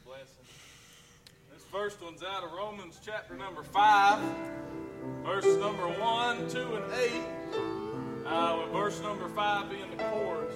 blessing. This first one's out of Romans chapter number 5, verse number 1, 2, and 8. With verse number 5 being the chorus.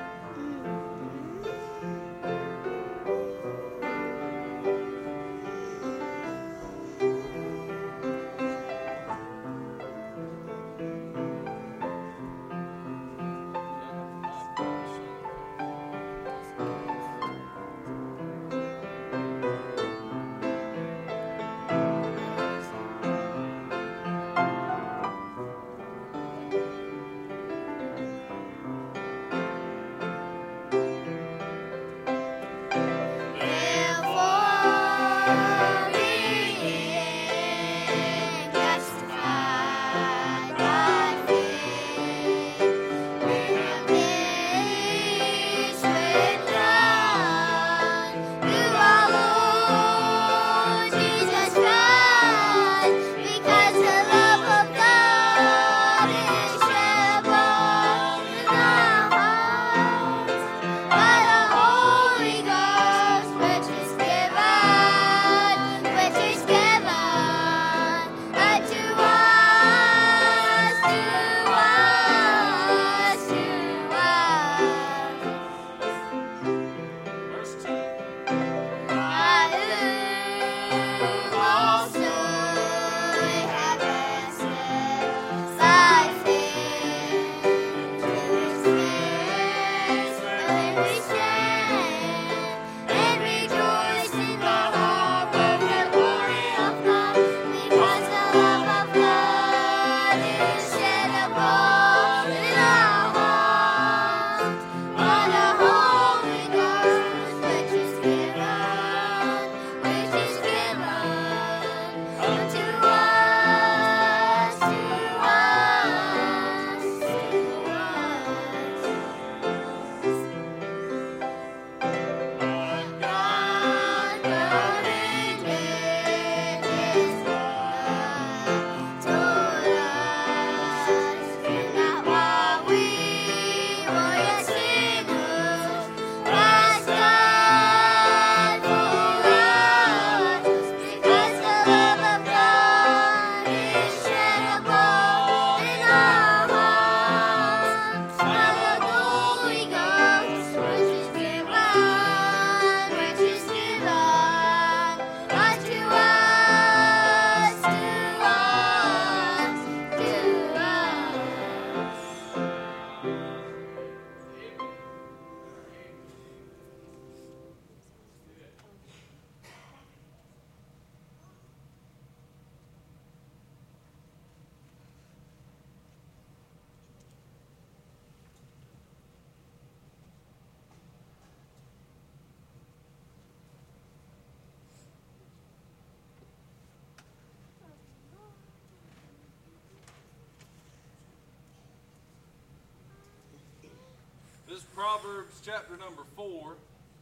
This is Proverbs chapter number 4,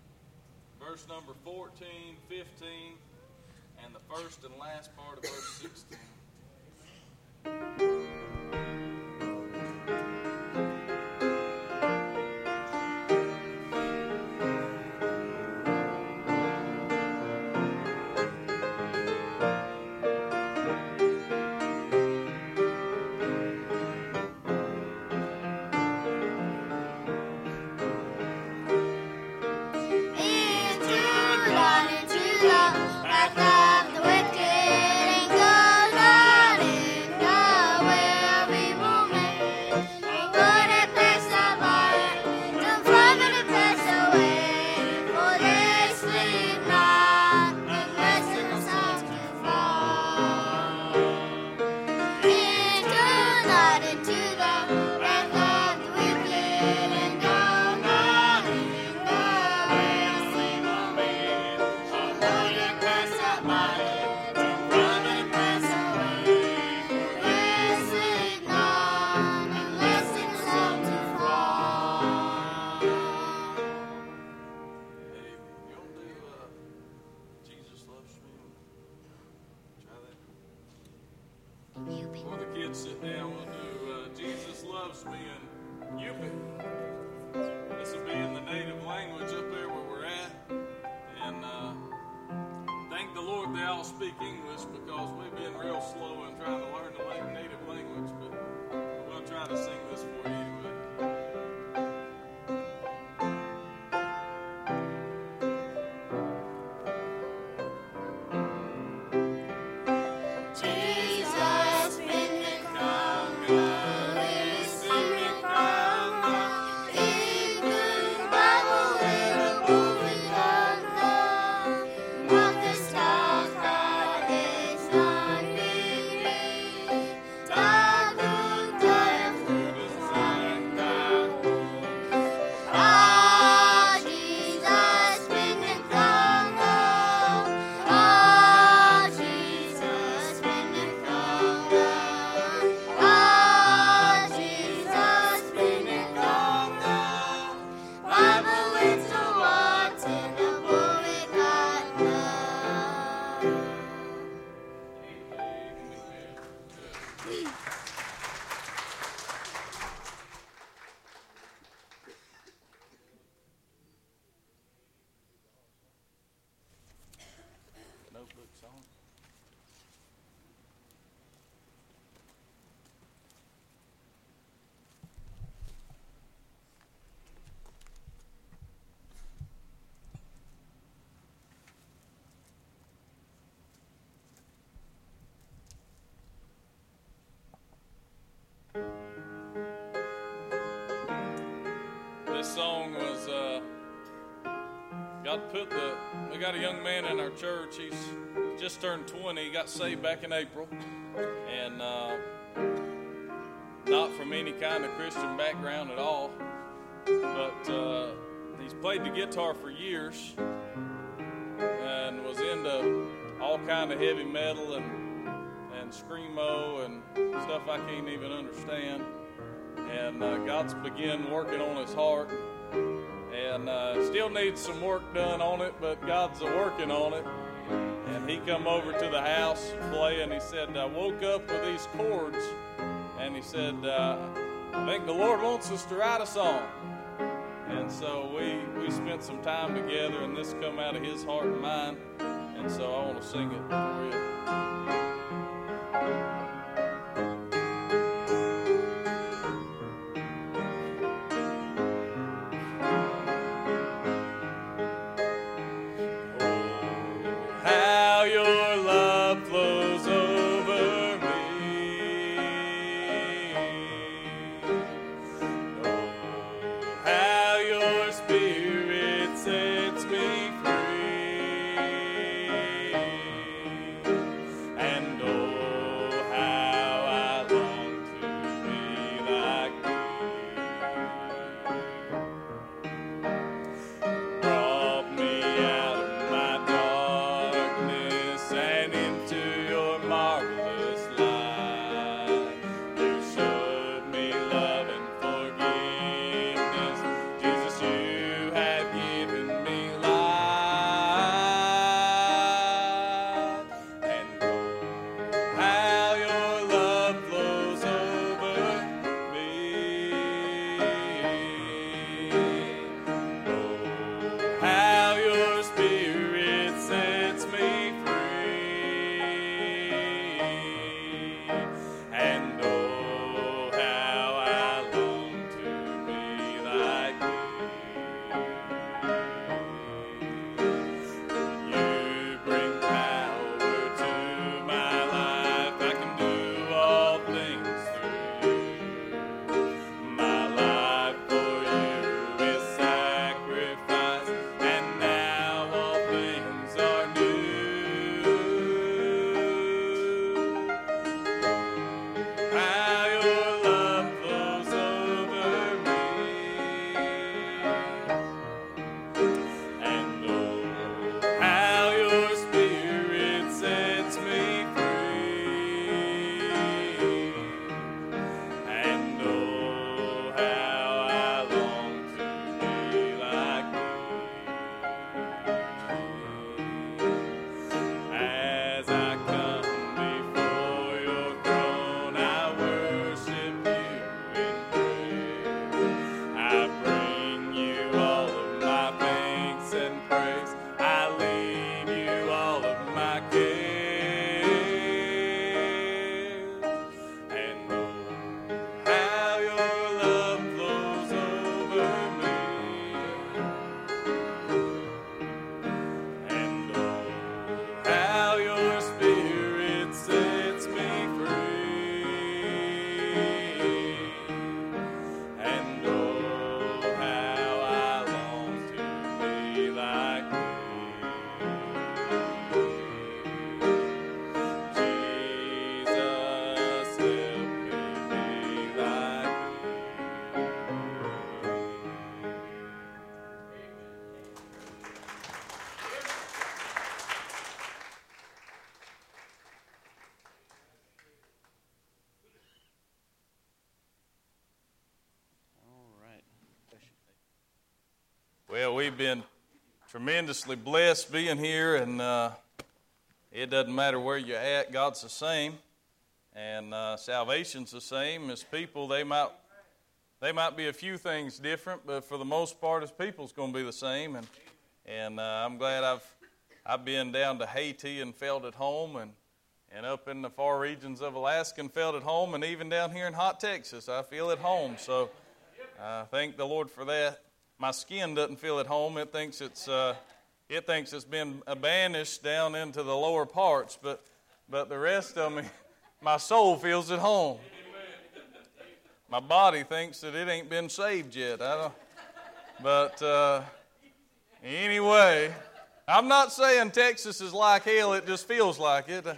verse number 14, 15, and the first and last part of verse 16. Sit down. We'll do Jesus Loves Me and Yupik. This will be in the native language up there where we're at. And they all speak English because we've been real slow in trying to learn the native language, but we'll try to sing this for you anyway. This song was, we got a young man in our church. He's just turned 20. He got saved back in April. And not from any kind of Christian background at all. But he's played the guitar for years and was into all kind of heavy metal and screamo and stuff I can't even understand. And God's begun working on his heart, and still needs some work done on it, but God's working on it. And he come over to the house and play, and he said, I woke up with these chords, and he said, I think the Lord wants us to write a song. And so we spent some time together, and this come out of his heart and mind, and so I want to sing it for you. We've been tremendously blessed being here, and it doesn't matter where you're at, God's the same, and salvation's the same. As people, they might be a few things different, but for the most part, as people's going to be the same. And I'm glad I've been down to Haiti and felt at home, and up in the far regions of Alaska and felt at home, and even down here in hot Texas, I feel at home. So thank the Lord for that. My skin doesn't feel at home. It thinks it's been banished down into the lower parts, but the rest of me, my soul feels at home. My body thinks that it ain't been saved yet. But anyway, I'm not saying Texas is like hell. It just feels like it.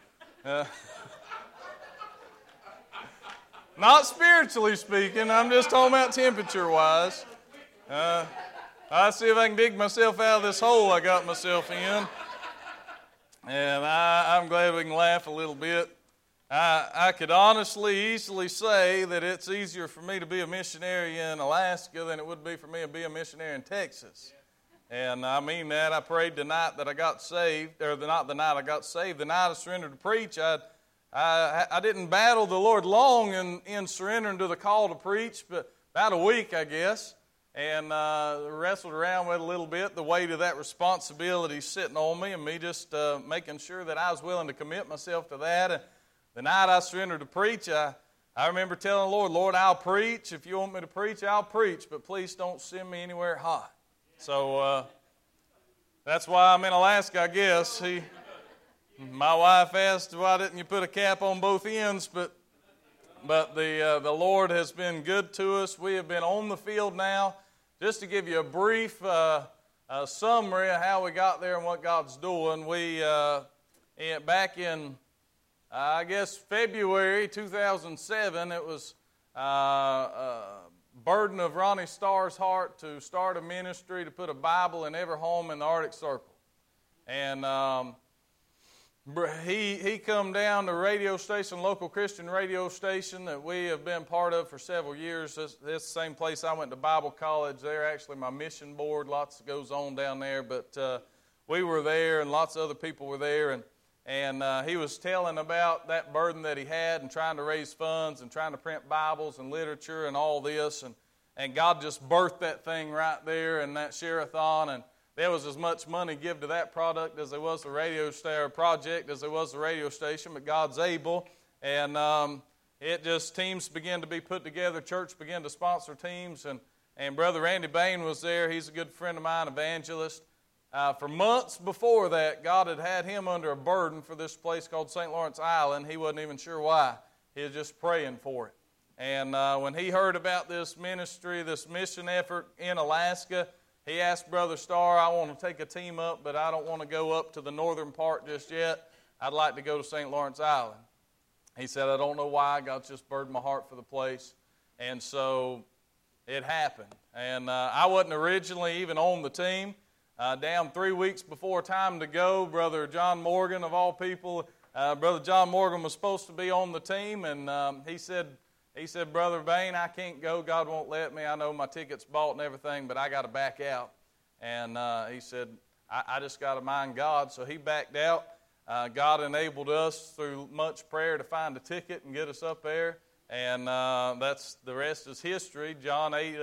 Not spiritually speaking. I'm just talking about temperature-wise. I'll see if I can dig myself out of this hole I got myself in. And I'm glad we can laugh a little bit. I could honestly, easily say that it's easier for me to be a missionary in Alaska than it would be for me to be a missionary in Texas. And I mean that. I prayed the night that I got saved, or not the night I got saved, the night I surrendered to preach. I didn't battle the Lord long in surrendering to the call to preach, but about a week, I guess. And wrestled around with it a little bit, the weight of that responsibility sitting on me, and me just making sure that I was willing to commit myself to that. And the night I surrendered to preach, I remember telling the Lord, I'll preach. If you want me to preach, I'll preach, but please don't send me anywhere hot. So that's why I'm in Alaska, I guess. My wife asked, why didn't you put a cap on both ends? But the Lord has been good to us. We have been on the field now. Just to give you a brief summary of how we got there and what God's doing, we back in, I guess, February 2007, it was burden of Ronnie Starr's heart to start a ministry to put a Bible in every home in the Arctic Circle. And he come down to a radio station, local Christian radio station that we have been part of for several years. This the same place I went to Bible college. They're actually my mission board. Lots goes on down there, but we were there, and lots of other people were there, and he was telling about that burden that he had and trying to raise funds and trying to print Bibles and literature and all this, and God just birthed that thing right there in that share-a-thon, and there was as much money given to that product as there was the radio project as there was the radio station, but God's able, and it just, teams began to be put together, church began to sponsor teams, and Brother Randy Bain was there. He's a good friend of mine, evangelist. For months before that, God had him under a burden for this place called St. Lawrence Island. He wasn't even sure why. He was just praying for it. And when he heard about this ministry, this mission effort in Alaska, he asked Brother Starr, I want to take a team up, but I don't want to go up to the northern part just yet. I'd like to go to St. Lawrence Island. He said, I don't know why. God just burdened my heart for the place. And so it happened. And I wasn't originally even on the team. Down 3 weeks before time to go, Brother John Morgan, of all people, Brother John Morgan was supposed to be on the team, and he said, Brother Bain, I can't go. God won't let me. I know my ticket's bought and everything, but I got to back out. And he said, I just got to mind God. So he backed out. God enabled us through much prayer to find a ticket and get us up there. And that's the rest is history. John ate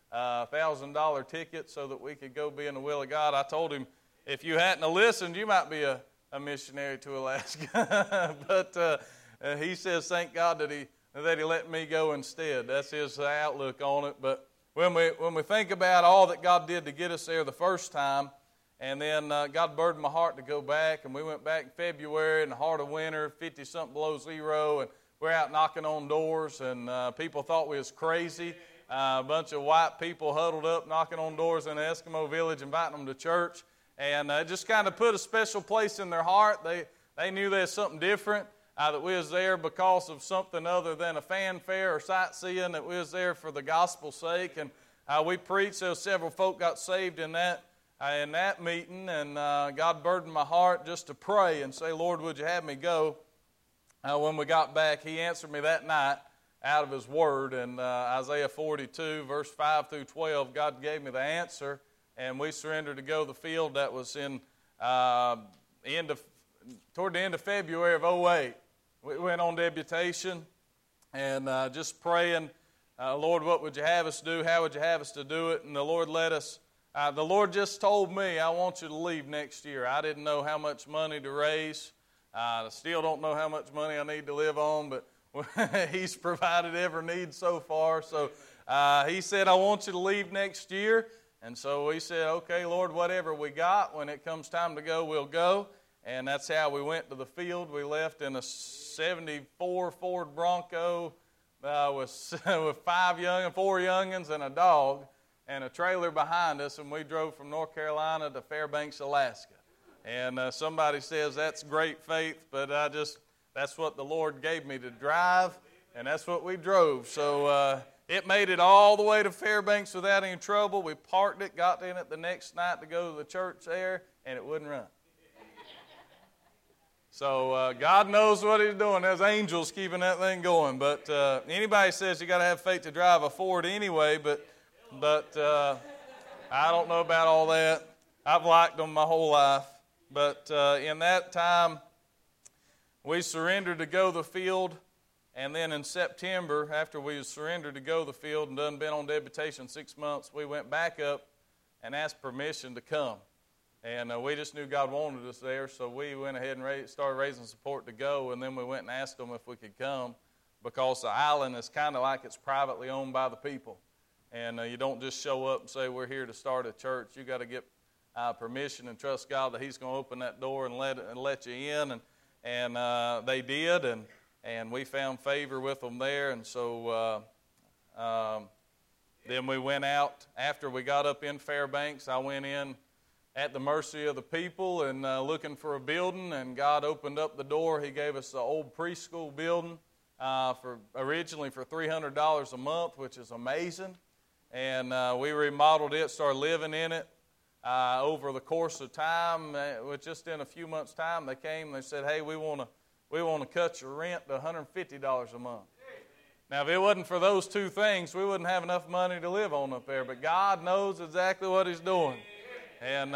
a $1,000 ticket so that we could go be in the will of God. I told him, if you hadn't listened, you might be a missionary to Alaska. But he says, thank God that he let me go instead. That's his outlook on it. But when we think about all that God did to get us there the first time, and then God burdened my heart to go back, and we went back in February in the heart of winter, 50-something below zero, and we're out knocking on doors, and people thought we was crazy. A bunch of white people huddled up, knocking on doors in an Eskimo village, inviting them to church, and it just kind of put a special place in their heart. They knew there's something different. That we was there because of something other than a fanfare or sightseeing, that we was there for the gospel's sake. And we preached. There several folk got saved in that meeting, and God burdened my heart just to pray and say, Lord, would you have me go? When we got back, he answered me that night out of his word. And Isaiah 42, verse 5 through 12, God gave me the answer and we surrendered to go to the field. That was in toward the end of February of '08. We went on deputation and just praying, Lord, what would you have us do? How would you have us to do it? And the Lord led us. The Lord just told me, I want you to leave next year. I didn't know how much money to raise. I still don't know how much money I need to live on, but He's provided every need so far. So He said, I want you to leave next year. And so we said, okay, Lord, whatever we got, when it comes time to go, we'll go. And that's how we went to the field. We left in a 74 Ford Bronco with 4 youngins and a dog and a trailer behind us, and we drove from North Carolina to Fairbanks, Alaska. And somebody says that's great faith, but that's what the Lord gave me to drive, and that's what we drove. So it made it all the way to Fairbanks without any trouble. We parked it, got in it the next night to go to the church there, and it wouldn't run. So God knows what He's doing. There's angels keeping that thing going. But anybody says you got to have faith to drive a Ford anyway, but I don't know about all that. I've liked them my whole life. But in that time, we surrendered to go to the field. And then in September, after we surrendered to go to the field and done been on deputation 6 months, we went back up and asked permission to come. And we just knew God wanted us there, so we went ahead and started raising support to go, and then we went and asked them if we could come, because the island is kind of like it's privately owned by the people. And you don't just show up and say, we're here to start a church. You got to get permission and trust God that He's going to open that door and let you in. And they did, and we found favor with them there. And so then we went out. After we got up in Fairbanks, I went in at the mercy of the people and looking for a building, and God opened up the door. He gave us the old preschool building originally for $300 a month, which is amazing. And we remodeled it, started living in it. Over the course of time, just in a few months' time, they came and they said, hey, we want to cut your rent to $150 a month. Now, if it wasn't for those two things, we wouldn't have enough money to live on up there. But God knows exactly what He's doing. And,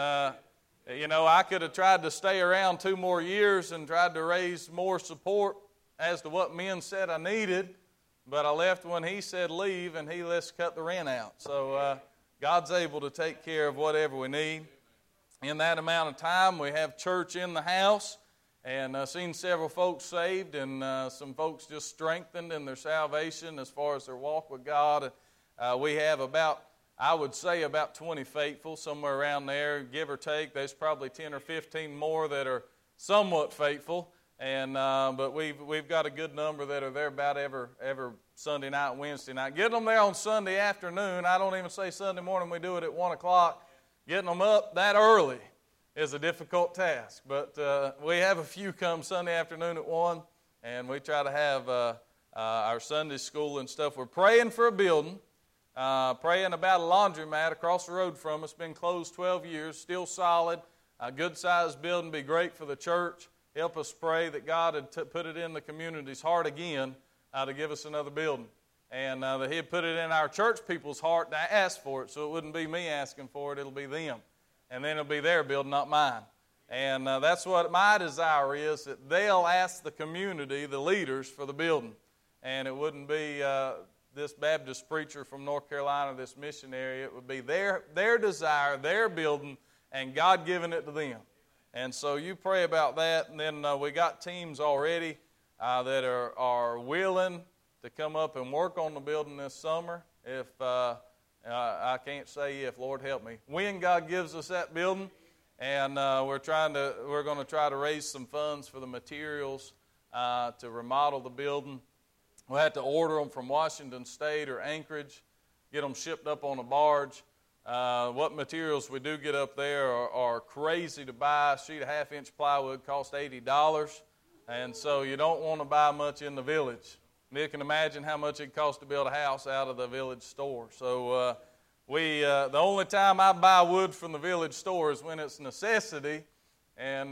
I could have tried to stay around 2 more years and tried to raise more support as to what men said I needed, but I left when He said leave, and let's cut the rent out. So God's able to take care of whatever we need. In that amount of time, we have church in the house, and seen several folks saved, and some folks just strengthened in their salvation as far as their walk with God. We have I would say about 20 faithful, somewhere around there, give or take. There's probably 10 or 15 more that are somewhat faithful, and but we've got a good number that are there about every Sunday night, Wednesday night. Getting them there on Sunday afternoon, I don't even say Sunday morning, we do it at 1 o'clock. Getting them up that early is a difficult task, but we have a few come Sunday afternoon at 1, and we try to have our Sunday school and stuff. We're praying for a building. Praying about a laundromat across the road from us, been closed 12 years, still solid, a good-sized building, be great for the church. Help us pray that God had put it in the community's heart again to give us another building. And that He'd put it in our church people's heart to ask for it, so it wouldn't be me asking for it, it'll be them. And then it'll be their building, not mine. And that's what my desire is, that they'll ask the community, the leaders, for the building. And it wouldn't be this Baptist preacher from North Carolina, this missionary. It would be their desire, their building, and God giving it to them. And so you pray about that, and then we got teams already that are willing to come up and work on the building this summer. If I can't say if, Lord help me, when God gives us that building, and we're going to try to raise some funds for the materials to remodel the building. We'll have to order them from Washington State or Anchorage, get them shipped up on a barge. What materials we do get up there are crazy to buy. A sheet of half-inch plywood costs $80, and so you don't want to buy much in the village. You can imagine how much it costs to build a house out of the village store. So the only time I buy wood from the village store is when it's necessity, and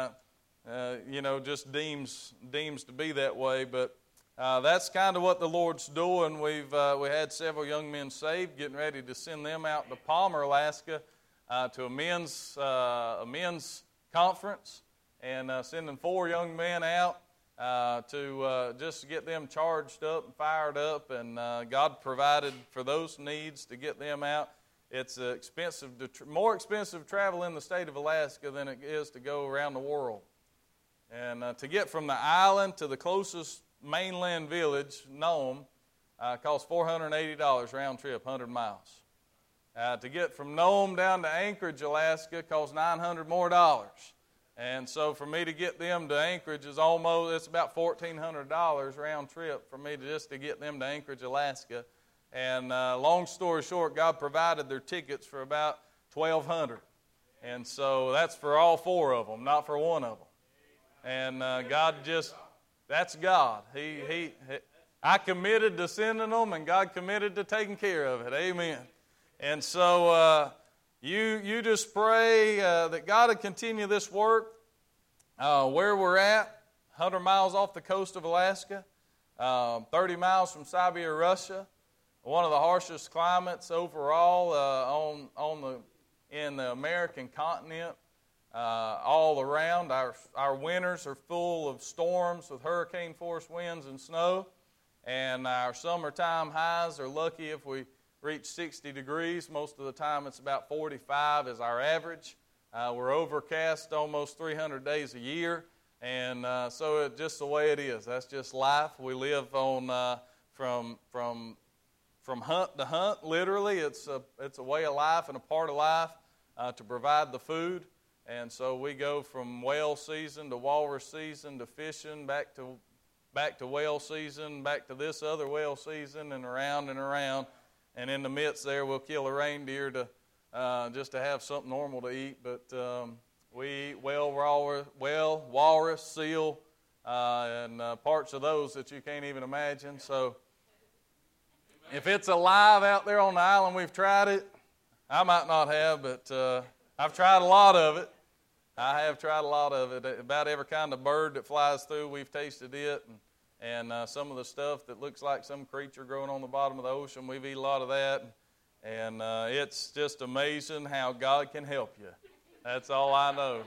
just deems to be that way. But that's kind of what the Lord's doing. We had several young men saved, getting ready to send them out to Palmer, Alaska to a men's conference, and sending 4 young men out to just get them charged up and fired up, and God provided for those needs to get them out. It's more expensive to travel in the state of Alaska than it is to go around the world. And to get from the island to the closest mainland village, Nome, costs $480 round trip, 100 miles. To get from Nome down to Anchorage, Alaska, costs $900 more. And so for me to get them to Anchorage it's about $1,400 round trip for me to get them to Anchorage, Alaska. And long story short, God provided their tickets for about $1,200. And so that's for all 4 of them, not for one of them. And that's God. I committed to sending them, and God committed to taking care of it. Amen. And so you just pray that God would continue this work where we're at, 100 miles off the coast of Alaska, 30 miles from Siberia, Russia. One of the harshest climates overall in the American continent, all around. Our winters are full of storms with hurricane-force winds and snow, and our summertime highs are lucky if we reach 60 degrees. Most of the time it's about 45 is our average. We're overcast almost 300 days a year, and so it's just the way it is. That's just life. We live on from hunt to hunt, literally. It's a way of life and a part of life to provide the food. And so we go from whale season to walrus season to fishing, back to whale season, back to this other whale season, and around and around. And in the midst there, we'll kill a reindeer just to have something normal to eat. But we eat whale, walrus, seal, and parts of those that you can't even imagine. So if it's alive out there on the island, we've tried it. I might not have, but I've tried a lot of it. I have tried a lot of it. About every kind of bird that flies through, we've tasted it. And some of the stuff that looks like some creature growing on the bottom of the ocean, we've eaten a lot of that. And it's just amazing how God can help you. That's all I know.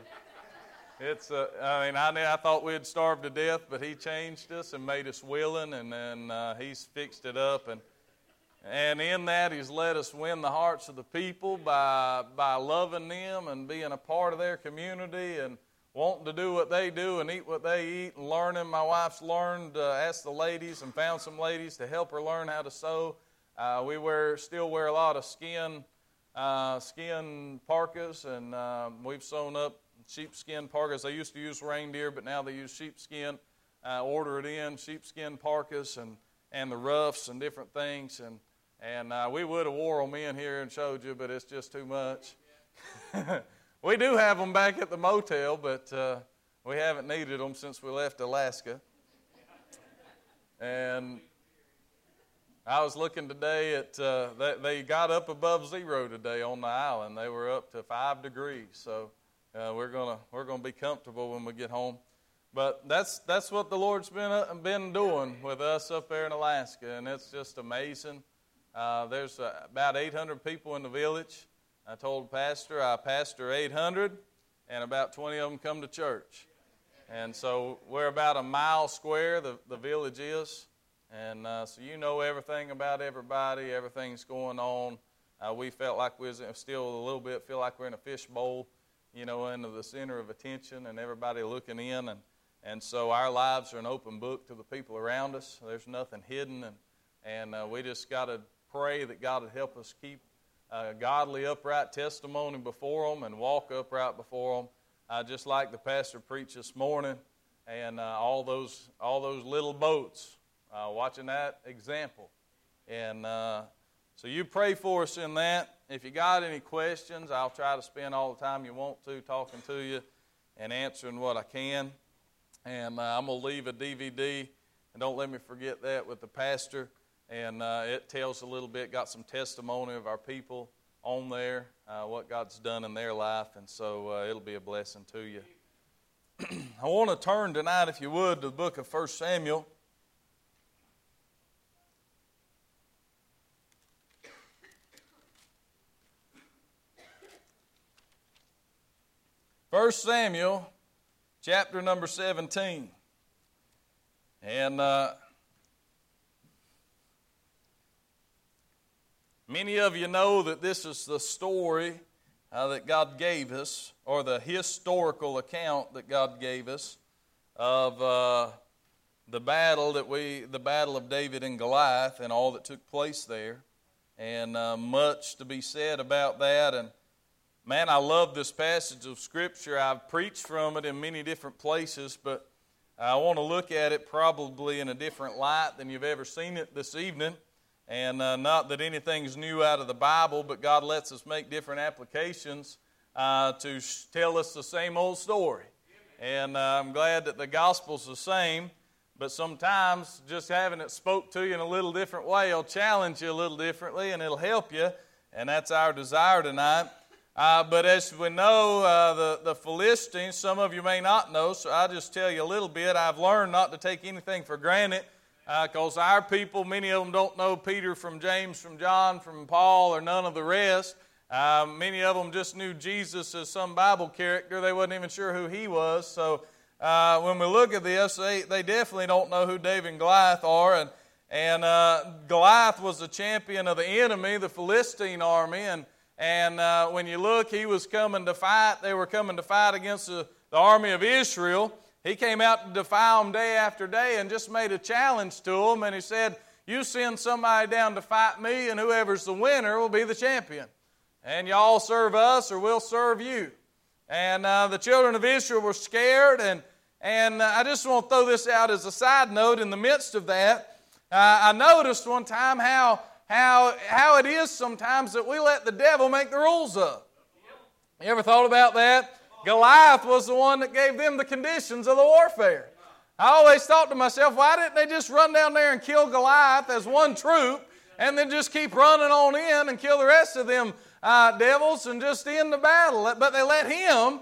I thought we'd starve to death, but He changed us and made us willing, and then He's fixed it up. And in that, He's let us win the hearts of the people by loving them and being a part of their community and wanting to do what they do and eat what they eat and learning. My wife's learned, asked the ladies and found some ladies to help her learn how to sew. We still wear a lot of skin parkas, and we've sewn up sheepskin parkas. They used to use reindeer, but now they use sheepskin. Order it in, sheepskin parkas and the ruffs and different things. And we would have wore them in here and showed you, but it's just too much. We do have them back at the motel, but we haven't needed them since we left Alaska. And I was looking today at, they got up above zero today on the island. They were up to 5 degrees, so we're gonna be comfortable when we get home. But that's what the Lord's been doing with us up there in Alaska, and it's just amazing. There's about 800 people in the village. I told the pastor I pastor 800, and about 20 of them come to church. And so we're about a mile square, the village is. And so you know everything about everybody, everything's going on. We felt like we was still a little bit, feel like we're in a fishbowl, into the center of attention and everybody looking in. And so our lives are an open book to the people around us. There's nothing hidden. And we just got to pray that God would help us keep a godly, upright testimony before them and walk upright before them. Just like the pastor preached this morning, and all those little boats, watching that example. And so you pray for us in that. If you got any questions, I'll try to spend all the time you want to talking to you and answering what I can. And I'm going to leave a DVD, and don't let me forget that, with the pastor. And it tells a little bit, got some testimony of our people on there, what God's done in their life, and so it'll be a blessing to you. I want to turn tonight, if you would, to the book of 1 Samuel. 1 Samuel chapter number 17. And many of you know that this is the story that God gave us, or the historical account that God gave us of the battle of David and Goliath and all that took place there. And much to be said about that. And man, I love this passage of Scripture. I've preached from it in many different places, but I want to look at it probably in a different light than you've ever seen it this evening. And not that anything's new out of the Bible, but God lets us make different applications to tell us the same old story. And I'm glad that the gospel's the same, but sometimes just having it spoke to you in a little different way will challenge you a little differently, and it'll help you. And that's our desire tonight. But as we know, the Philistines, some of you may not know, so I'll just tell you a little bit. I've learned not to take anything for granted, because our people, many of them don't know Peter from James, from John, from Paul, or none of the rest. Many of them just knew Jesus as some Bible character. They wasn't even sure who he was. So when we look at this, they definitely don't know who David and Goliath are. And Goliath was the champion of the enemy, the Philistine army. And when you look, he was coming to fight. They were coming to fight against the army of Israel. He came out to defy them day after day and just made a challenge to them. And he said, you send somebody down to fight me, and whoever's the winner will be the champion. And y'all serve us or we'll serve you. And the children of Israel were scared. And I just want to throw this out as a side note. In the midst of that, I noticed one time how it is sometimes that we let the devil make the rules up. You ever thought about that? Goliath was the one that gave them the conditions of the warfare. I always thought to myself, why didn't they just run down there and kill Goliath as one troop and then just keep running on in and kill the rest of them devils and just end the battle? But they let him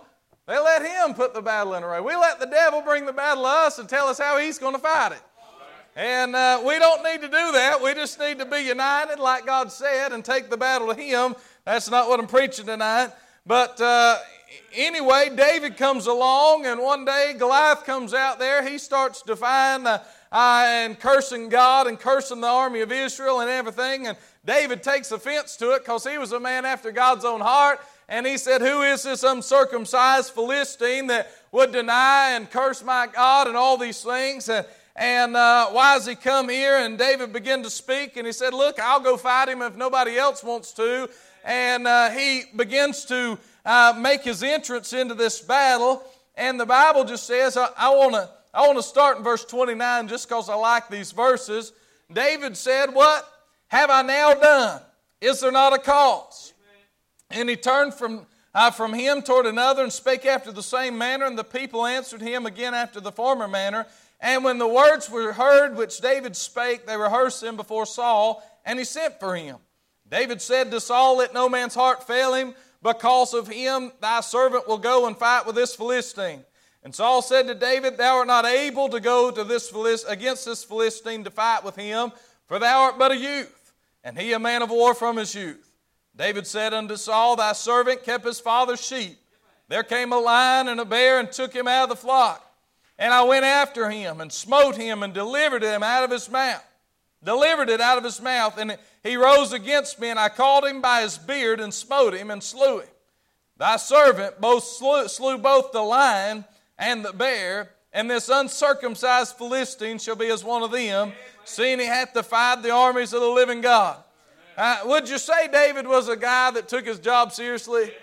put the battle in array. We let the devil bring the battle to us and tell us how he's going to fight it. And we don't need to do that. We just need to be united like God said and take the battle to him. That's not what I'm preaching tonight. But anyway, David comes along, and one day Goliath comes out there. He starts defying and cursing God and cursing the army of Israel and everything. And David takes offense to it because he was a man after God's own heart. And he said, who is this uncircumcised Philistine that would deny and curse my God and all these things? And why has he come here? And David began to speak, and he said, look, I'll go fight him if nobody else wants to. And he begins to make his entrance into this battle. And the Bible just says, I want to start in verse 29 just because I like these verses. David said, what have I now done? Is there not a cause? And he turned from him toward another and spake after the same manner, and the people answered him again after the former manner. And when the words were heard which David spake, they rehearsed them before Saul, and he sent for him. David said to Saul, let no man's heart fail him, because of him thy servant will go and fight with this Philistine. And Saul said to David, thou art not able to go to against this Philistine to fight with him, for thou art but a youth, and he a man of war from his youth. David said unto Saul, thy servant kept his father's sheep. There came a lion and a bear and took him out of the flock. And I went after him and smote him and delivered him out of his mouth. Delivered it out of his mouth. And he rose against me, and I caught him by his beard and smote him and slew him. Thy servant slew both the lion and the bear, and this uncircumcised Philistine shall be as one of them, seeing he hath defied the armies of the living God. Would you say David was a guy that took his job seriously?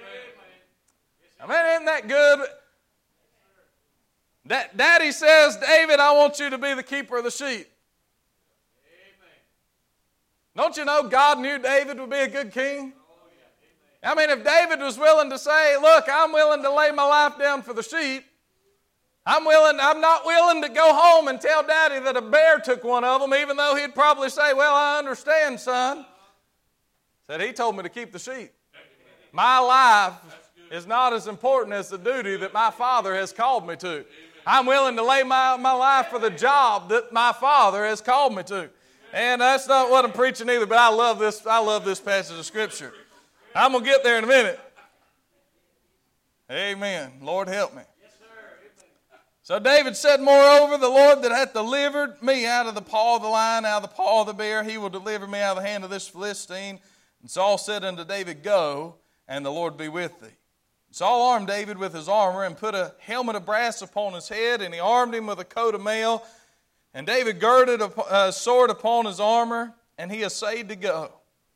I mean, isn't that good? Daddy says, David, I want you to be the keeper of the sheep. Don't you know God knew David would be a good king? I mean, if David was willing to say, look, I'm willing to lay my life down for the sheep. I'm not willing to go home and tell Daddy that a bear took one of them, even though he'd probably say, well, I understand, son. Said he told me to keep the sheep. My life is not as important as the duty that my Father has called me to. I'm willing to lay my life for the job that my Father has called me to. And that's not what I'm preaching either, but I love this passage of Scripture. I'm going to get there in a minute. Amen. Lord, help me. So David said, moreover, the Lord that hath delivered me out of the paw of the lion, out of the paw of the bear, he will deliver me out of the hand of this Philistine. And Saul said unto David, go, and the Lord be with thee. Saul armed David with his armor, and put a helmet of brass upon his head, and he armed him with a coat of mail. And David girded a sword upon his armor, and he essayed to go.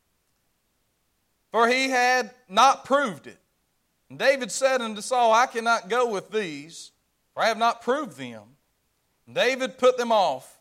For he had not proved it. And David said unto Saul, I cannot go with these, for I have not proved them. And David put them off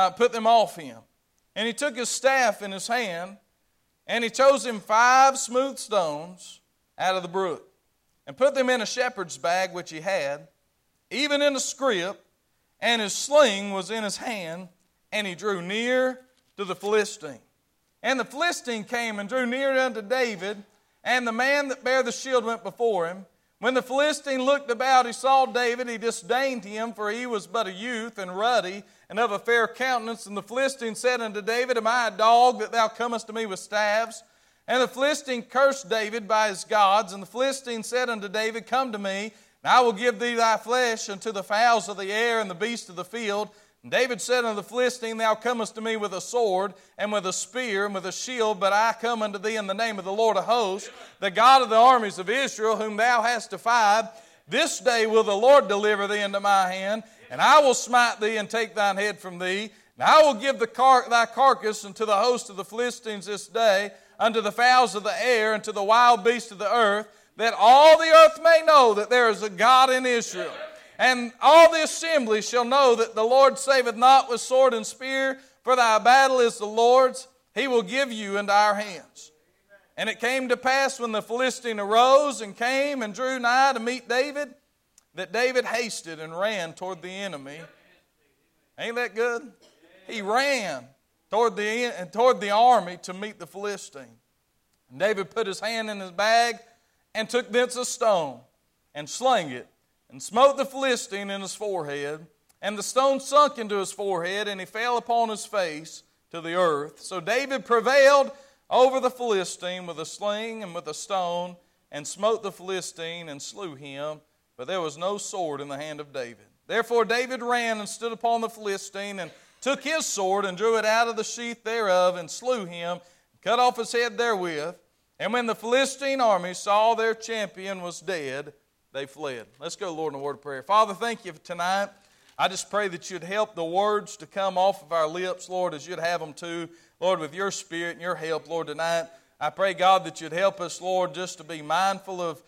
him. And he took his staff in his hand, and he chose him 5 smooth stones out of the brook, and put them in a shepherd's bag which he had, even in a scrip, and his sling was in his hand, and he drew near to the Philistine. And the Philistine came and drew near unto David, and the man that bare the shield went before him. When the Philistine looked about, he saw David, he disdained him, for he was but a youth, and ruddy, and of a fair countenance. And the Philistine said unto David, am I a dog that thou comest to me with staves? And the Philistine cursed David by his gods. And the Philistine said unto David, come to me, and I will give thee thy flesh unto the fowls of the air and the beasts of the field. And David said unto the Philistine, thou comest to me with a sword, and with a spear, and with a shield, but I come unto thee in the name of the Lord of hosts, the God of the armies of Israel, whom thou hast defied. This day will the Lord deliver thee into my hand, and I will smite thee and take thine head from thee. And I will give thy carcass unto the host of the Philistines this day, unto the fowls of the air, and to the wild beasts of the earth, that all the earth may know that there is a God in Israel. And all the assembly shall know that the Lord saveth not with sword and spear, for thy battle is the Lord's. He will give you into our hands. And it came to pass when the Philistine arose and came and drew nigh to meet David, that David hasted and ran toward the enemy. Ain't that good? He ran toward the army to meet the Philistine. And David put his hand in his bag and took thence a stone and slang it, and smote the Philistine in his forehead. And the stone sunk into his forehead, and he fell upon his face to the earth. So David prevailed over the Philistine with a sling and with a stone, and smote the Philistine and slew him. But there was no sword in the hand of David. Therefore David ran and stood upon the Philistine, and took his sword, and drew it out of the sheath thereof, and slew him, and cut off his head therewith. And when the Philistine army saw their champion was dead, they fled. Let's go, Lord, in a word of prayer. Father, thank you for tonight. I just pray that you'd help the words to come off of our lips, Lord, as you'd have them to. Lord, with your spirit and your help, Lord, tonight. I pray, God, that you'd help us, Lord, just to be mindful of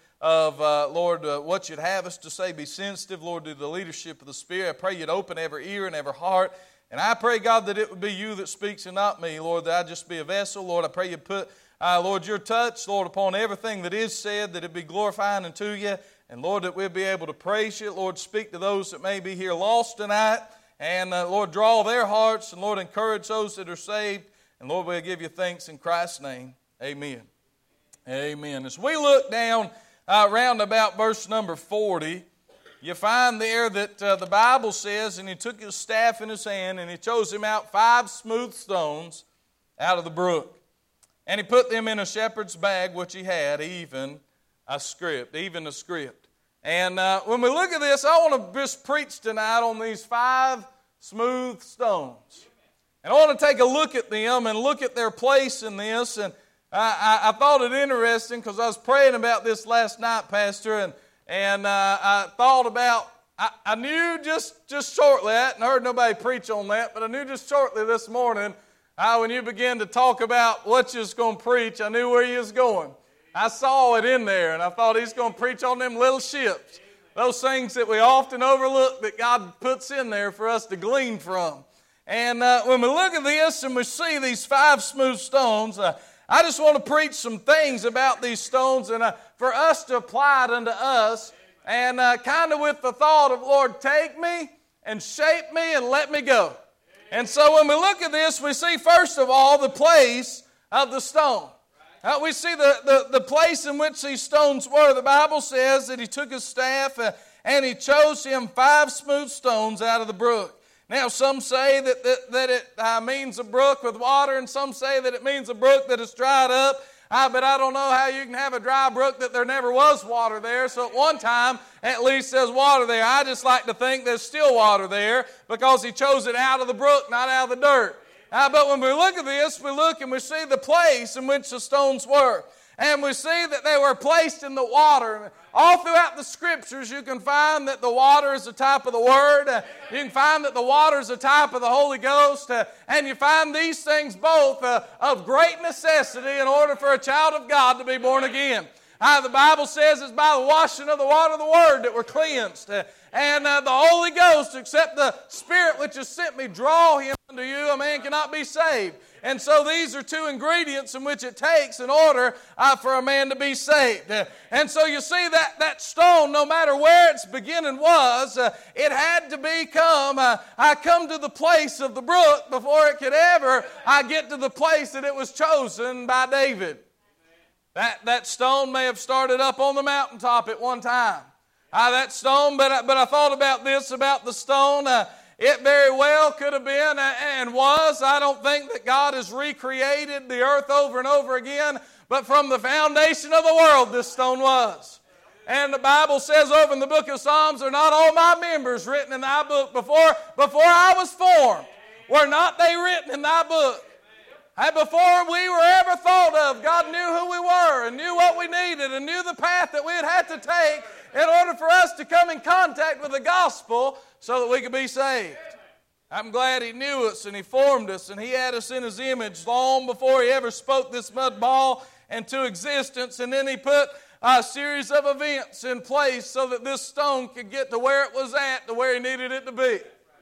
Lord, what you'd have us to say. Be sensitive, Lord, to the leadership of the Spirit. I pray you'd open every ear and every heart. And I pray, God, that it would be you that speaks and not me, Lord, that I just be a vessel. Lord, I pray you put, Lord, your touch, Lord, upon everything that is said, that it be glorifying unto you. And Lord, that we'll be able to praise you. Lord, speak to those that may be here lost tonight. And Lord, draw their hearts. And Lord, encourage those that are saved. And Lord, we'll give you thanks in Christ's name. Amen. Amen. As we look down round about verse number 40, you find there that the Bible says, and he took his staff in his hand, and he chose him out 5 smooth stones out of the brook. And he put them in a shepherd's bag, which he had, even a scrip. And when we look at this, I want to just preach tonight on these 5 smooth stones. And I want to take a look at them and look at their place in this. And I thought it interesting because I was praying about this last night, Pastor, and I thought about, I knew just shortly, I hadn't heard nobody preach on that, but I knew just shortly this morning, when you began to talk about what you was going to preach, I knew where you was going. I saw it in there, and I thought he's going to preach on them little ships, those things that we often overlook that God puts in there for us to glean from. And when we look at this and we see these 5 smooth stones, I just want to preach some things about these stones and for us to apply it unto us, and kind of with the thought of, Lord, take me and shape me and let me go. And so when we look at this, we see first of all the place of the stone. We see the place in which these stones were. The Bible says that he took his staff and he chose him 5 smooth stones out of the brook. Now, some say that it means a brook with water, and some say that it means a brook that is dried up. But I don't know how you can have a dry brook that there never was water there. So at one time, at least there's water there. I just like to think there's still water there because He chose it out of the brook, not out of the dirt. But when we look at this, we look and we see the place in which the stones were. And we see that they were placed in the water. All throughout the Scriptures, you can find that the water is a type of the Word. You can find that the water is a type of the Holy Ghost. And you find these things both of great necessity in order for a child of God to be born again. The Bible says it's by the washing of the water of the Word that we're cleansed. And the Holy Ghost, except the Spirit which has sent me, draw him unto you, a man cannot be saved. And so these are two ingredients in which it takes in order for a man to be saved. And so you see that stone, no matter where its beginning was, it had to become, come to the place of the brook before it could ever get to the place that it was chosen by David. That stone may have started up on the mountaintop at one time. That stone, but I thought about this, about the stone. It very well could have been and was. I don't think that God has recreated the earth over and over again, but from the foundation of the world this stone was. And the Bible says over in the book of Psalms, are not all my members written in thy book before I was formed? Were not they written in thy book? And before we were ever thought of, God knew who we were and knew what we needed and knew the path that we'd had to take in order for us to come in contact with the gospel so that we could be saved. I'm glad He knew us and He formed us and He had us in His image long before He ever spoke this mud ball into existence. And then He put a series of events in place so that this stone could get to where it was at, to where He needed it to be.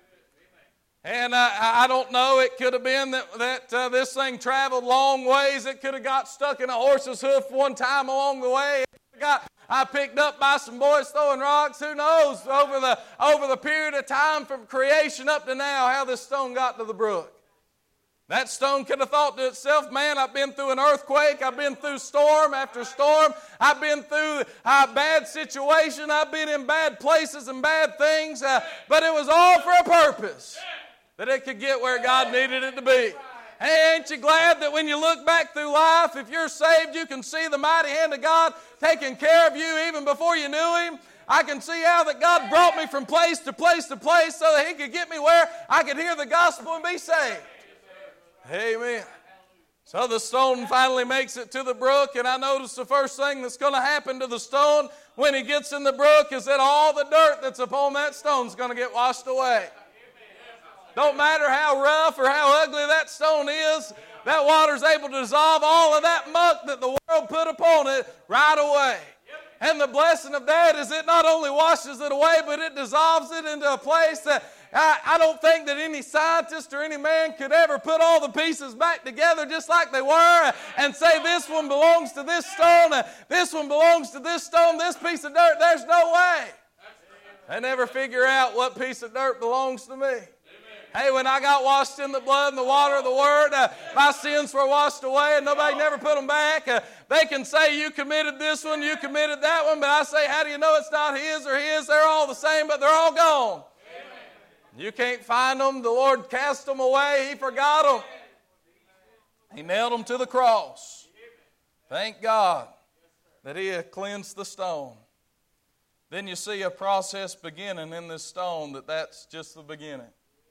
And I don't know, it could have been that this thing traveled long ways. It could have got stuck in a horse's hoof one time along the way. It got picked up by some boys throwing rocks. Who knows over the period of time from creation up to now how this stone got to the brook. That stone could have thought to itself, man, I've been through an earthquake. I've been through storm after storm. I've been through a bad situation. I've been in bad places and bad things. But it was all for a purpose, that it could get where God needed it to be. Hey, ain't you glad that when you look back through life, if you're saved, you can see the mighty hand of God taking care of you even before you knew Him? I can see how that God brought me from place to place to place so that He could get me where I could hear the gospel and be saved. Amen. So the stone finally makes it to the brook, and I notice the first thing that's going to happen to the stone when he gets in the brook is that all the dirt that's upon that stone is going to get washed away. Don't matter how rough or how ugly that stone is, that water's able to dissolve all of that muck that the world put upon it right away. And the blessing of that is it not only washes it away, but it dissolves it into a place that I don't think that any scientist or any man could ever put all the pieces back together just like they were and say this one belongs to this stone, this one belongs to this stone, this piece of dirt. There's no way. They never figure out what piece of dirt belongs to me. Hey, when I got washed in the blood and the water of the Word, my sins were washed away and nobody never put them back. They can say you committed this one, you committed that one, but I say, how do you know it's not his or his? They're all the same, but they're all gone. Amen. You can't find them. The Lord cast them away. He forgot them. He nailed them to the cross. Thank God that He had cleansed the stone. Then you see a process beginning in this stone that's just the beginning.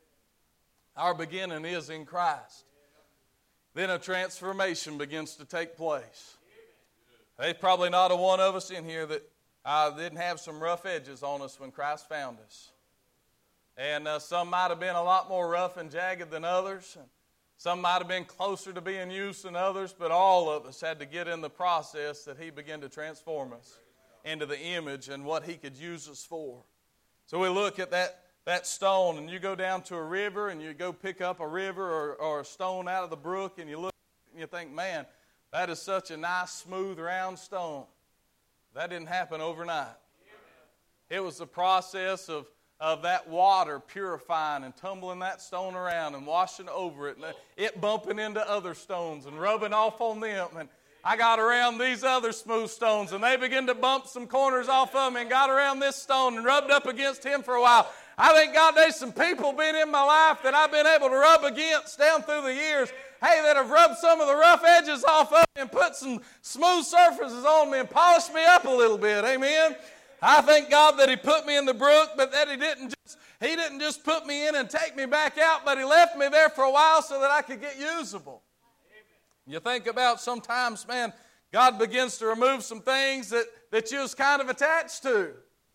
Our beginning is in Christ. Then a transformation begins to take place. There's probably not a one of us in here that didn't have some rough edges on us when Christ found us. And some might have been a lot more rough and jagged than others. And some might have been closer to being used than others. But all of us had to get in the process that He began to transform us into the image and what He could use us for. So we look at that stone, and you go down to a river and you go pick up a river or a stone out of the brook, and you look and you think, man, that is such a nice, smooth, round stone. That didn't happen overnight. It was the process of that water purifying and tumbling that stone around and washing over it, and it bumping into other stones and rubbing off on them. And I got around these other smooth stones, and they began to bump some corners off of me and got around this stone and rubbed up against him for a while. I think, God, there's some people been in my life that I've been able to rub against down through the years that have rubbed some of the rough edges off of me and put some smooth surfaces on me and polished me up a little bit. Amen. I thank God that He put me in the brook, but that He didn't just put me in and take me back out, but He left me there for a while so that I could get usable. You think about sometimes, man, God begins to remove some things that you was kind of attached to.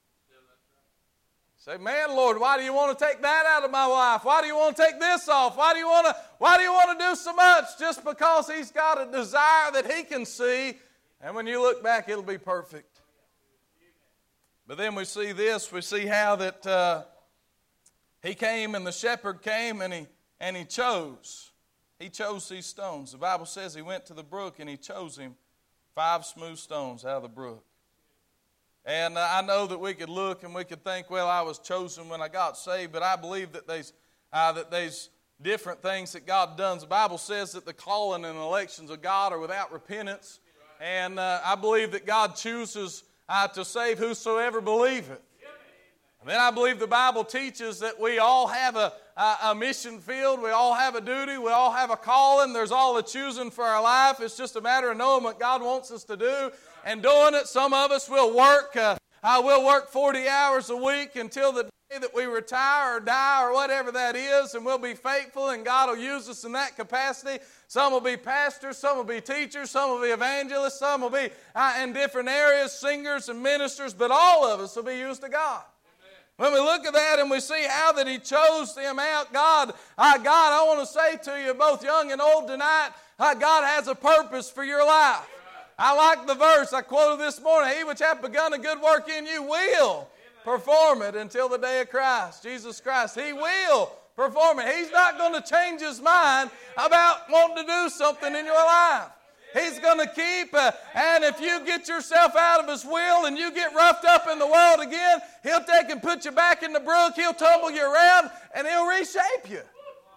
Say, man, Lord, why do you want to take that out of my life? Why do you want to take this off? Why do you want to do so much? Just because He's got a desire that He can see, and when you look back, it'll be perfect. But then we see this. We see how that He came and the shepherd came and he chose. He chose these stones. The Bible says He went to the brook and He chose him 5 smooth stones out of the brook. And I know that we could look and we could think, well, I was chosen when I got saved, but I believe that there's different things that God does. The Bible says that the calling and elections of God are without repentance. And I believe that God chooses to save whosoever believeth. And then I believe the Bible teaches that we all have a mission field. We all have a duty. We all have a calling. There's all a choosing for our life. It's just a matter of knowing what God wants us to do and doing it. Some of us will work. We'll work 40 hours a week until the day that we retire or die or whatever that is, and we'll be faithful, and God will use us in that capacity. Some will be pastors, some will be teachers, some will be evangelists, some will be in different areas, singers and ministers, but all of us will be used to God. When we look at that and we see how that He chose them out, God, I want to say to you, both young and old tonight, God has a purpose for your life. I like the verse I quoted this morning. He which hath begun a good work in you will perform it until the day of Christ, Jesus Christ. He will perform it. He's not going to change His mind about wanting to do something in your life. He's going to keep, and if you get yourself out of His will and you get roughed up in the world again, He'll take and put you back in the brook, He'll tumble you around, and He'll reshape you.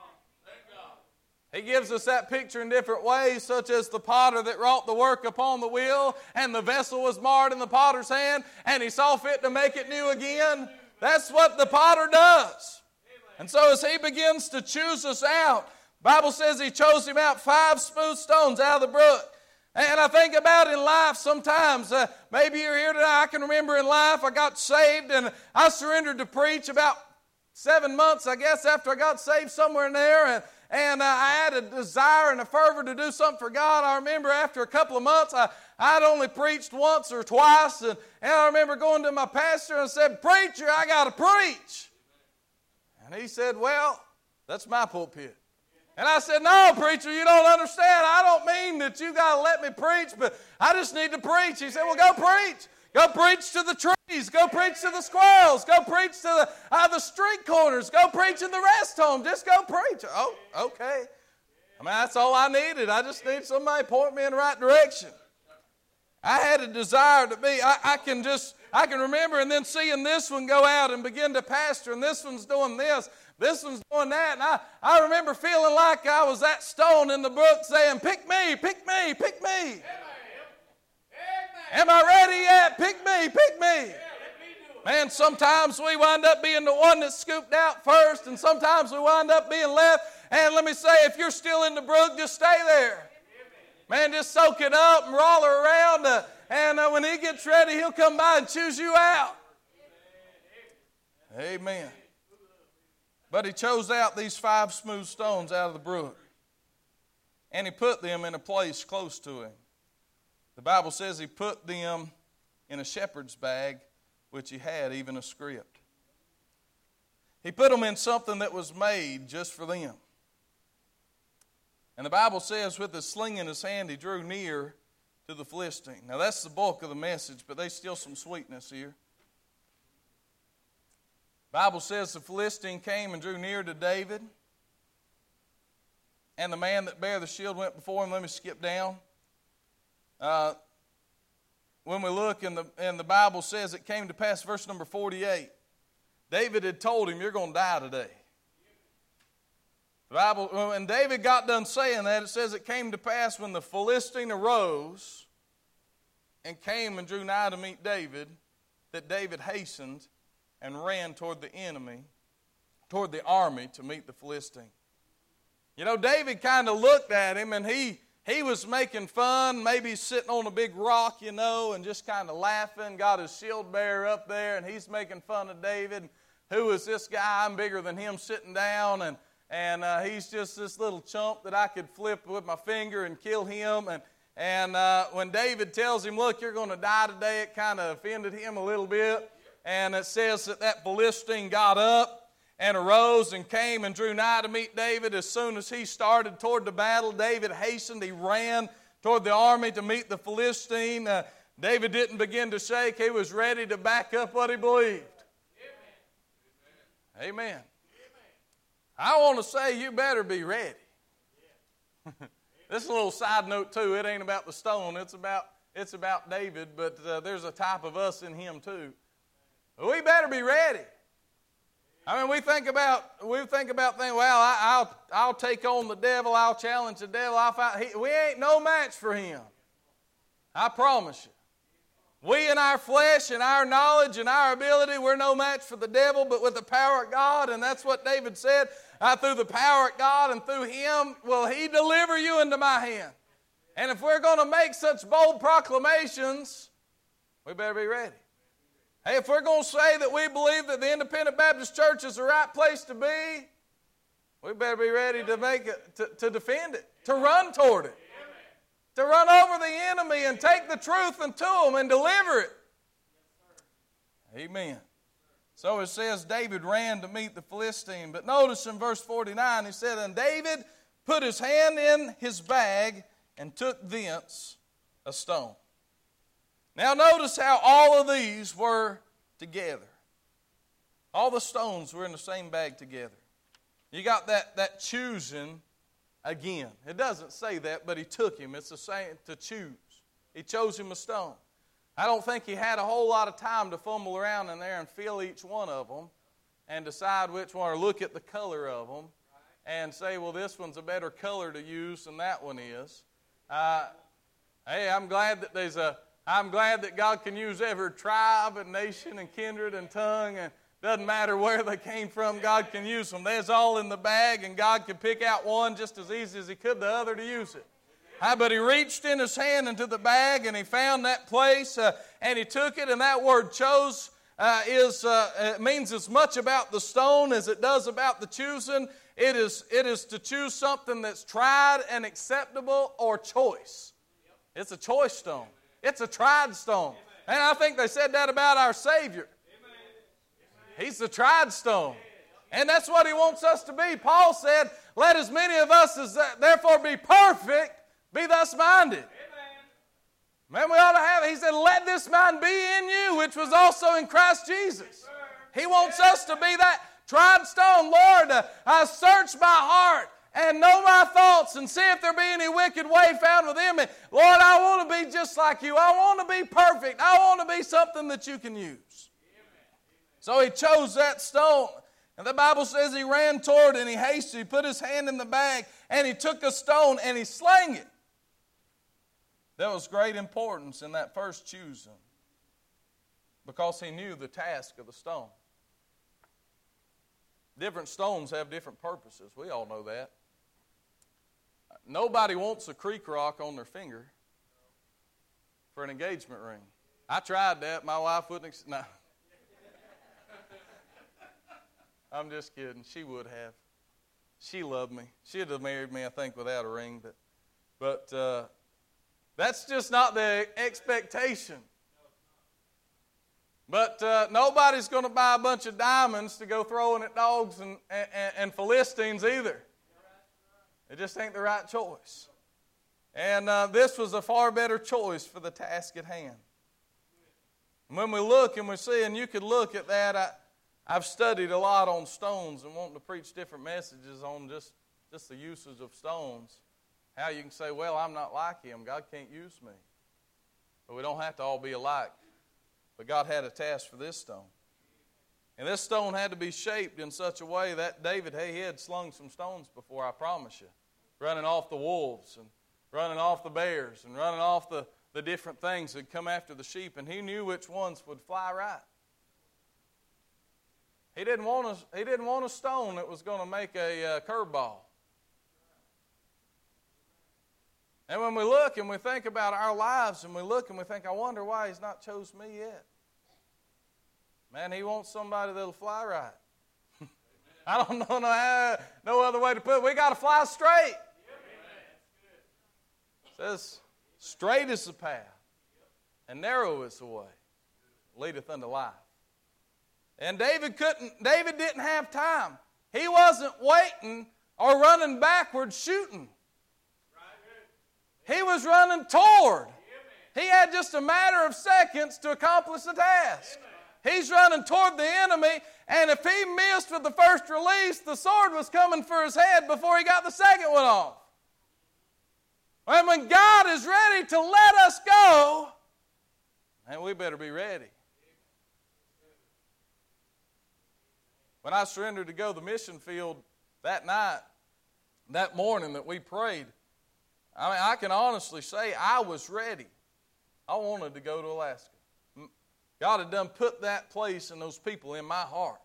He gives us that picture in different ways, such as the potter that wrought the work upon the wheel, and the vessel was marred in the potter's hand, and he saw fit to make it new again. That's what the potter does. And so as He begins to choose us out, the Bible says He chose him out 5 smooth stones out of the brook. And I think about in life sometimes, maybe you're here today, I can remember in life I got saved and I surrendered to preach about 7 months, I guess, after I got saved, somewhere in there. And I had a desire and a fervor to do something for God. I remember after a couple of months, I'd only preached once or twice. And I remember going to my pastor and said, "Preacher, I got to preach." And he said, "Well, that's my pulpit." And I said, "No, preacher, you don't understand. I don't mean that you got to let me preach, but I just need to preach." He said, "Well, go preach. Go preach to the trees. Go preach to the squirrels. Go preach to the street corners. Go preach in the rest home. Just go preach." Oh, okay. I mean, that's all I needed. I just need somebody to point me in the right direction. I had a desire to be, I can remember and then seeing this one go out and begin to pastor, and this one's doing this. This one's doing that. And I remember feeling like I was that stone in the brook saying, "Pick me, pick me, pick me. Am I ready yet? Pick me, pick me." Man, sometimes we wind up being the one that's scooped out first, and sometimes we wind up being left. And let me say, if you're still in the brook, just stay there. Man, just soak it up and roll around. And when He gets ready, He'll come by and choose you out. Amen. But He chose out these 5 smooth stones out of the brook, and He put them in a place close to Him. The Bible says He put them in a shepherd's bag, which He had, even a script. He put them in something that was made just for them. And the Bible says with a sling in His hand, He drew near to the Philistine. Now that's the bulk of the message, but there's still some sweetness here. The Bible says the Philistine came and drew near to David, and the man that bare the shield went before him. Let me skip down. When we look in the Bible says it came to pass, verse number 48. David had told him, "You're going to die today." The Bible, when David got done saying that, it says it came to pass when the Philistine arose and came and drew nigh to meet David, that David hastened and ran toward the enemy, toward the army to meet the Philistine. You know, David kind of looked at him, and he was making fun, maybe sitting on a big rock, you know, and just kind of laughing, got his shield bearer up there, and he's making fun of David. Who is this guy? I'm bigger than him sitting down, and he's just this little chump that I could flip with my finger and kill him. And when David tells him, look, you're going to die today, it kind of offended him a little bit. And it says that Philistine got up and arose and came and drew nigh to meet David. As soon as he started toward the battle, David hastened. He ran toward the army to meet the Philistine. David didn't begin to shake. He was ready to back up what he believed. Amen. Amen. I want to say you better be ready. This is a little side note too. It ain't about the stone. It's about David, but there's a type of us in him too. We better be ready. I mean, we think about things. Well, I'll take on the devil. I'll challenge the devil. We ain't no match for him. I promise you. We in our flesh and our knowledge and our ability, we're no match for the devil. But with the power of God, and that's what David said, through the power of God and through Him, will He deliver you into my hand. And if we're going to make such bold proclamations, we better be ready. Hey, if we're going to say that we believe that the Independent Baptist Church is the right place to be, we better be ready to make it, to defend it, to run toward it, to run over the enemy and take the truth into them and deliver it. Amen. So it says David ran to meet the Philistine. But notice in verse 49, he said, and David put his hand in his bag and took thence a stone. Now notice how all of these were together. All the stones were in the same bag together. You got that choosing again. It doesn't say that, but he took him. It's the same to choose. He chose him a stone. I don't think he had a whole lot of time to fumble around in there and feel each one of them and decide which one, or look at the color of them and say, well, this one's a better color to use than that one is. Hey, I'm glad that God can use every tribe and nation and kindred and tongue, and doesn't matter where they came from, God can use them. They're all in the bag, and God can pick out one just as easy as He could the other to use it. But He reached in His hand into the bag, and He found that place, and He took it, and that word chose it means as much about the stone as it does about the choosing. It is to choose something that's tried and acceptable or choice. It's a choice stone. It's a tried stone. And I think they said that about our Savior. He's the tried stone. And that's what He wants us to be. Paul said, let as many of us as therefore be perfect, be thus minded. Man, we ought to have it. He said, let this mind be in you, which was also in Christ Jesus. He wants us to be that tried stone. Lord, I search my heart and know my thoughts and see if there be any wicked way found within me. Lord, I want to be just like you. I want to be perfect. I want to be something that you can use. So he chose that stone. And the Bible says he ran toward it and he hasted. He put his hand in the bag and he took a stone and he slang it. There was great importance in that first choosing because he knew the task of the stone. Different stones have different purposes. We all know that. Nobody wants a creek rock on their finger for an engagement ring. I tried that. My wife wouldn't. No. I'm just kidding. She would have. She loved me. She'd have married me, I think, without a ring. But that's just not the expectation. But nobody's going to buy a bunch of diamonds to go throwing at dogs and Philistines either. It just ain't the right choice. And this was a far better choice for the task at hand. And when we look and we see, and you could look at that, I've studied a lot on stones and wanting to preach different messages on just the usage of stones. How you can say, well, I'm not like him. God can't use me. But we don't have to all be alike. But God had a task for this stone. And this stone had to be shaped in such a way that David, he had slung some stones before, I promise you. Running off the wolves and running off the bears and running off the different things that come after the sheep. And he knew which ones would fly right. He didn't want a stone that was going to make a curveball. And when we look and we think about our lives and we look and we think, I wonder why He's not chose me yet. Man, He wants somebody that'll fly right. I don't know no other way to put it. We got to fly straight. It says, straight is the path, and narrow is the way, leadeth unto life. And David didn't have time. He wasn't waiting or running backwards shooting. He was running toward. He had just a matter of seconds to accomplish the task. He's running toward the enemy, and if he missed with the first release, the sword was coming for his head before he got the second one off. And when God is ready to let us go, man, we better be ready. When I surrendered to go to the mission field that night, that morning that we prayed, I can honestly say I was ready. I wanted to go to Alaska. God had done put that place and those people in my heart.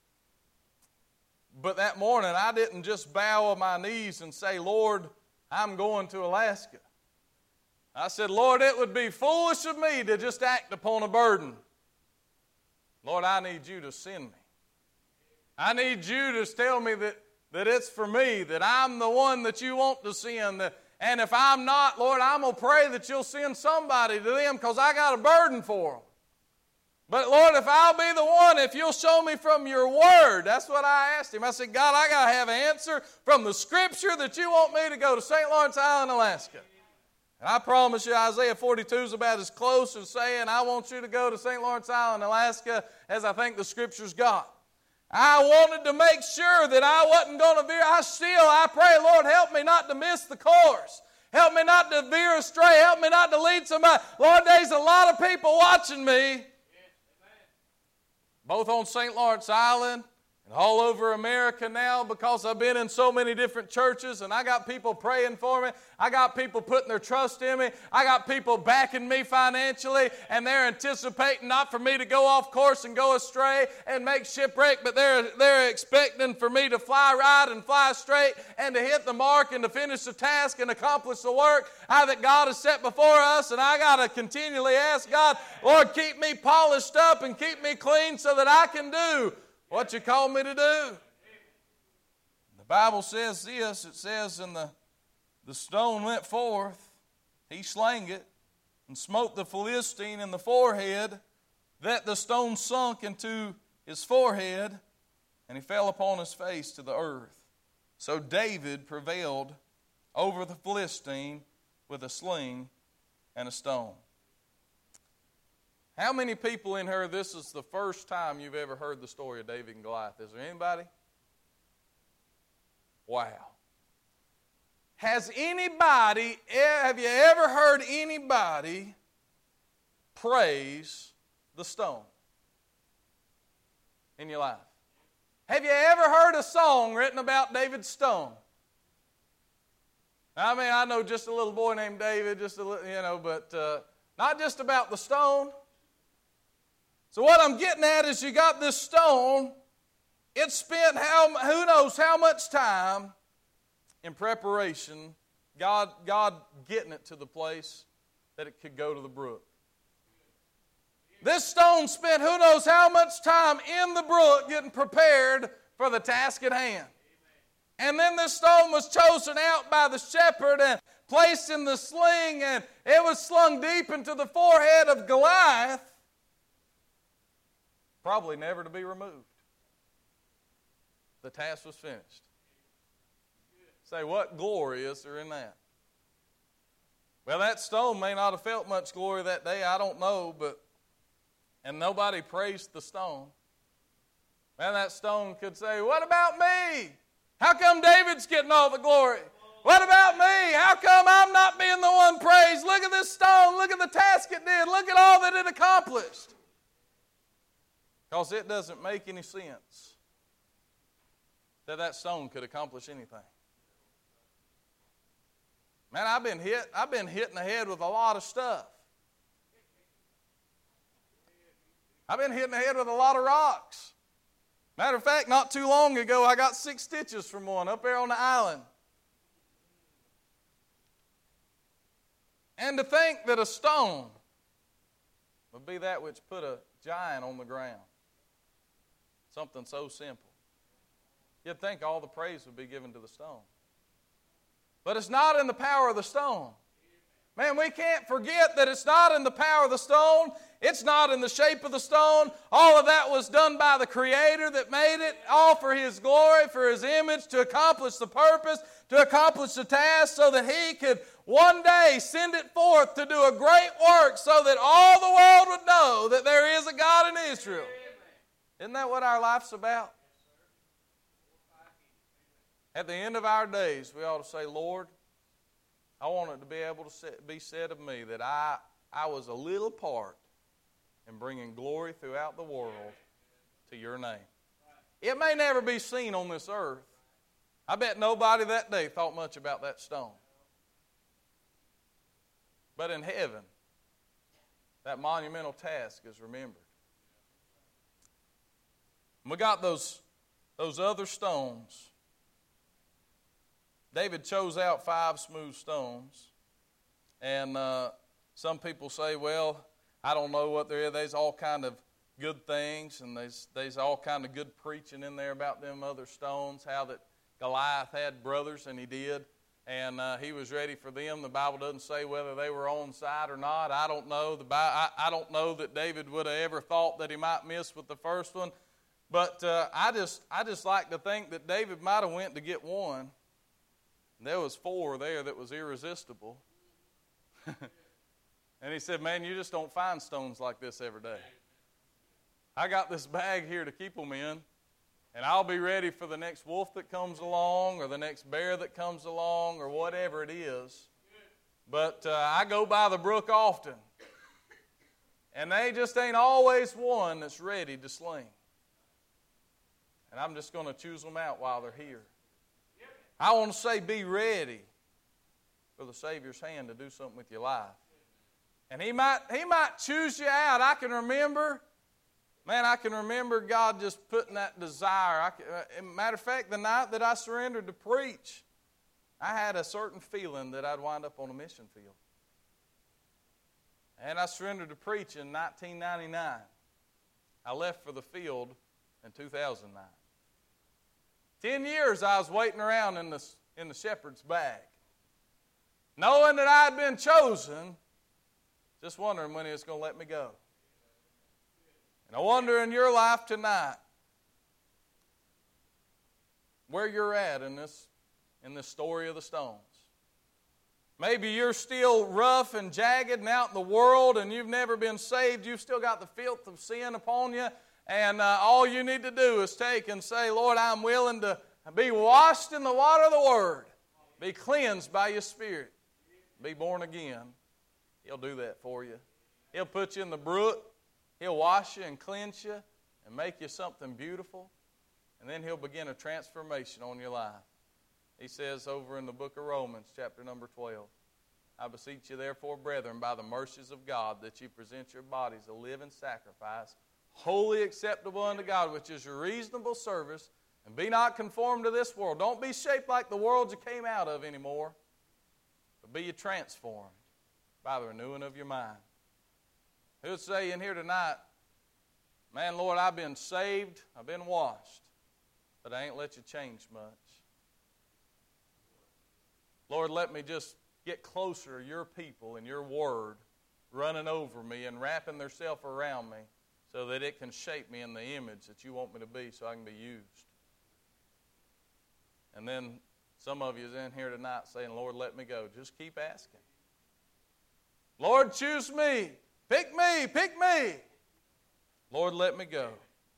But that morning I didn't just bow on my knees and say, Lord, I'm going to Alaska. I said, Lord, it would be foolish of me to just act upon a burden. Lord, I need you to send me. I need you to tell me that it's for me, that I'm the one that you want to send. And if I'm not, Lord, I'm going to pray that you'll send somebody to them because I got a burden for them. But Lord, if I'll be the one, if you'll show me from your word, that's what I asked him. I said, God, I got to have an answer from the scripture that you want me to go to St. Lawrence Island, Alaska. And I promise you, Isaiah 42 is about as close as saying, I want you to go to St. Lawrence Island, Alaska, as I think the scriptures got. I wanted to make sure that I wasn't going to veer. I pray, Lord, help me not to miss the course. Help me not to veer astray. Help me not to lead somebody. Lord, there's a lot of people watching me. Both on St. Lawrence Island and all over America now, because I've been in so many different churches and I got people praying for me. I got people putting their trust in me. I got people backing me financially, and they're anticipating not for me to go off course and go astray and make shipwreck, but they're expecting for me to fly right and fly straight and to hit the mark and to finish the task and accomplish the work that God has set before us. And I got to continually ask God, Lord, keep me polished up and keep me clean so that I can do what you call me to do. The Bible says this. It says, and the stone went forth, he slang it, and smote the Philistine in the forehead, that the stone sunk into his forehead, and he fell upon his face to the earth. So David prevailed over the Philistine with a sling and a stone. How many people in here, this is the first time you've ever heard the story of David and Goliath? Is there anybody? Wow. Have you ever heard anybody praise the stone in your life? Have you ever heard a song written about David's stone? I mean, I know just a little boy named David, but not just about the stone. So what I'm getting at is you got this stone. It spent who knows how much time in preparation, God getting it to the place that it could go to the brook. This stone spent who knows how much time in the brook getting prepared for the task at hand. And then this stone was chosen out by the shepherd and placed in the sling, and it was slung deep into the forehead of Goliath, probably never to be removed. The task was finished. Say, what glory is there in that? Well, that stone may not have felt much glory that day, I don't know, and nobody praised the stone. Man, that stone could say, what about me? How come David's getting all the glory? What about me? How come I'm not being the one praised? Look at this stone. Look at the task it did. Look at all that it accomplished. Because it doesn't make any sense that stone could accomplish anything. Man, I've been hit in the head with a lot of stuff. I've been hit in the head with a lot of rocks. Matter of fact, not too long ago, I got 6 stitches from one up there on the island. And to think that a stone would be that which put a giant on the ground. Something so simple. You'd think all the praise would be given to the stone. But it's not in the power of the stone. Man, we can't forget that it's not in the power of the stone. It's not in the shape of the stone. All of that was done by the Creator that made it, all for His glory, for His image, to accomplish the purpose, to accomplish the task, so that He could one day send it forth to do a great work, so that all the world would know that there is a God in Israel. Isn't that what our life's about? At the end of our days, we ought to say, Lord, I want it to be able to be said of me that I was a little part in bringing glory throughout the world to your name. It may never be seen on this earth. I bet nobody that day thought much about that stone. But in heaven, that monumental task is remembered. We got those other stones. David chose out 5 smooth stones. And some people say, well, I don't know what there is. There's all kind of good things, and there's all kind of good preaching in there about them other stones, how that Goliath had brothers, and he did, and he was ready for them. The Bible doesn't say whether they were on side or not. I don't know. I don't know that David would have ever thought that he might miss with the first one, but I just like to think that David might have went to get one. There was 4 there that was irresistible. And he said, man, you just don't find stones like this every day. I got this bag here to keep them in, and I'll be ready for the next wolf that comes along or the next bear that comes along or whatever it is. But I go by the brook often, and they just ain't always one that's ready to sling. And I'm just going to choose them out while they're here. I want to say be ready for the Savior's hand to do something with your life. And He might choose you out. I can remember God just putting that desire. Matter of fact, the night that I surrendered to preach, I had a certain feeling that I'd wind up on a mission field. And I surrendered to preach in 1999. I left for the field in 2009. 10 years I was waiting around in the shepherd's bag, knowing that I had been chosen, just wondering when He was going to let me go. And I wonder in your life tonight where you're at in this story of the stones. Maybe you're still rough and jagged and out in the world, and you've never been saved. You've still got the filth of sin upon you. And all you need to do is take and say, Lord, I'm willing to be washed in the water of the Word. Be cleansed by your Spirit. Be born again. He'll do that for you. He'll put you in the brook. He'll wash you and cleanse you and make you something beautiful. And then He'll begin a transformation on your life. He says over in the book of Romans, chapter number 12, I beseech you therefore, brethren, by the mercies of God, that you present your bodies a living sacrifice, wholly acceptable unto God, which is your reasonable service, and be not conformed to this world. Don't be shaped like the world you came out of anymore, but be you transformed by the renewing of your mind. Who'll say in here tonight, man, Lord, I've been saved, I've been washed, but I ain't let you change much. Lord, let me just get closer to your people and your word running over me and wrapping themselves around me so that it can shape me in the image that you want me to be so I can be used. And then some of you is in here tonight saying, Lord, let me go. Just keep asking. Lord, choose me. Pick me. Pick me. Lord, let me go.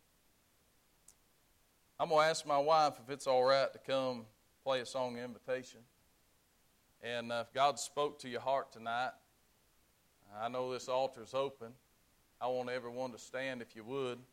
I'm going to ask my wife if it's all right to come play a song invitation. And if God spoke to your heart tonight, I know this altar's open. I want everyone to stand if you would.